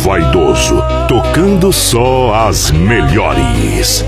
Vaidoso, tocando só as melhores.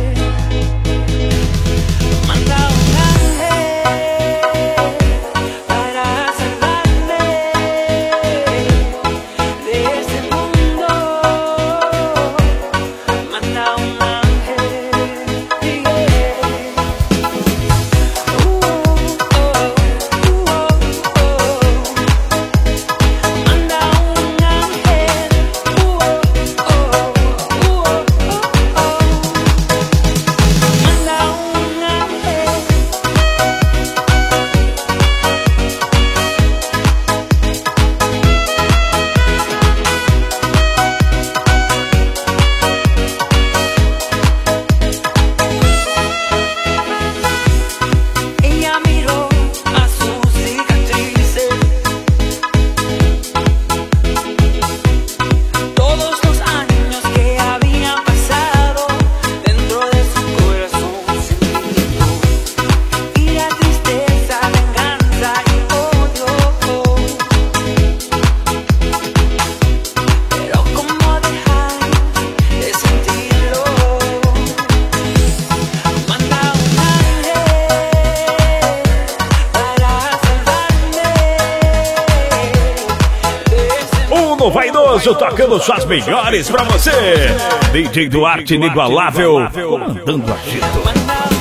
Vaidoso tocando suas melhores pra você. DJ Duarte inigualável, comandando o agito.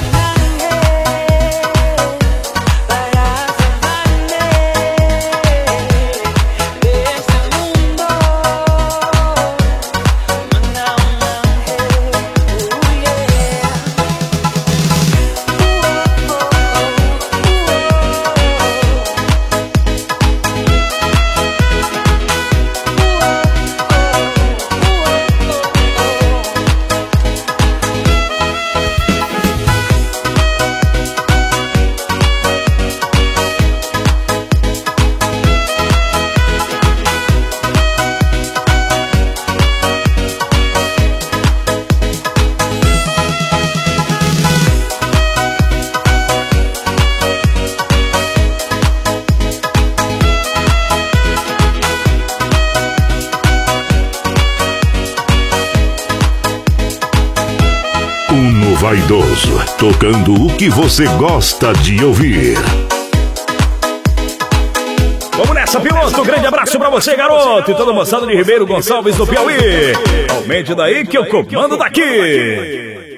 Vaidoso, tocando o que você gosta de ouvir. Vamos nessa, piloto. Grande abraço pra você, garoto. E toda a moçada de Ribeiro Gonçalves do Piauí. Aumente daí que eu comando daqui.